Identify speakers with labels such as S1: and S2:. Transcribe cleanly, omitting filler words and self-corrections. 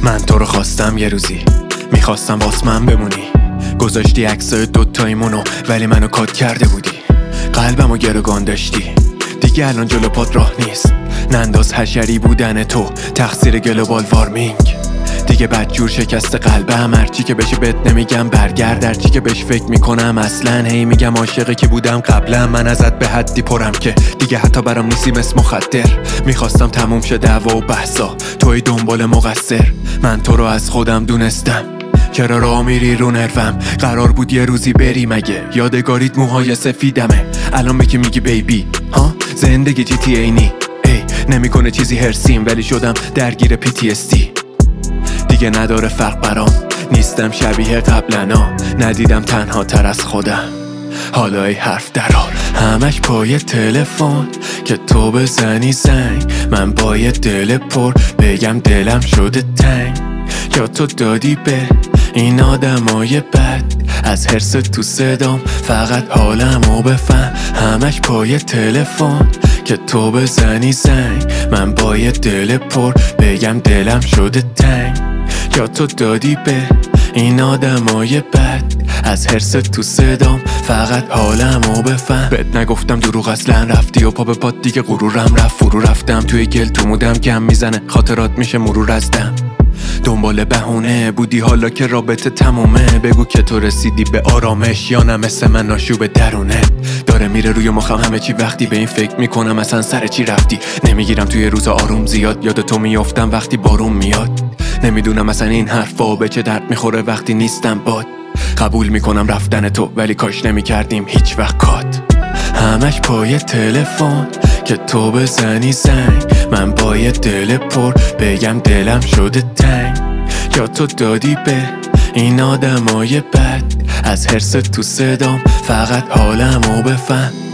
S1: من تو رو خواستم یه روزی، میخواستم باس من بمونی. گذاشتی عکسای دوتاییمونو ولی منو کات کرده بودی. قلبمو گروگان داشتی، دیگه الان جلو پات راه نیست. ننداز حشری بودن تو تقصیر گلوبال وارمینگ. دیگه بدجور شکست قلبم، هرچی که بشه بهت نمیگم برگرد، هرچی که بهش فکر میکنم اصلا هی میگم عاشقی که بودم قبلا. من ازت به حدی پرم که دیگه حتی برام نیستی مثل مخدر. میخواستم تموم شه دعوا و بحثا، توی دنبال مقصر. من تو رو از خودم دونستم، چرا راه میری رو نروم؟ قرار بود یه روزی بری مگه؟ یادگاریت موهای سفیدمه، الان به که میگی بیبی ها؟ زندگی جی تی اینی ای نمیکنه چیزی هرسیم، ولی شدم درگیر PTSD. دیگه نداره فرق برام، نیستم شبیه قبلنا، ندیدم تنها تر از خودم. حالا ای حرف درار همش پای تلفن که تو بزنی زنگ، من با یه دل پر بگم دلم شده تنگ. یا تو دادی به این آدمای بد، از حرص تو صدام فقط حالمو بفهم. همش پای تلفن که تو بزنی زنگ، من با یه دل پر بگم دلم شده تنگ. یا تو دادی به این آدمای بد، از حرص تو صدام فقط حالمو بفهم. بهت نگفتم دروغ اصلا، رفتی و پا به پات دیگه غرورم رفت فرو. رفتم توی گل تو مودم کم میزنه، خاطرات میشه مرور از دم. دنبال بهونه بودی حالا که رابطه تمومه، بگو که تو رسیدی به آرامش یا نه مثل من آشوب درونه. داره میره روی مخم همه چی، وقتی به این فکر میکنم اصلا سر چی رفتی. نمیگیرم توی روزا آروم زیاد، یاد تو میافتم وقتی بارون میاد. نمیدونم اصلا این حرفا به چه درد میخوره وقتی نیستم باد. قبول میکنم رفتن تو ولی کاش نمیکردیم هیچ وقت کات. همش پای تلفن که تو بزنی زنگ، من با یه دل پر بگم دلم شده تنگ. یا تو دادی به این آدمای بد، از حرص تو صدام فقط حالمو بفهم.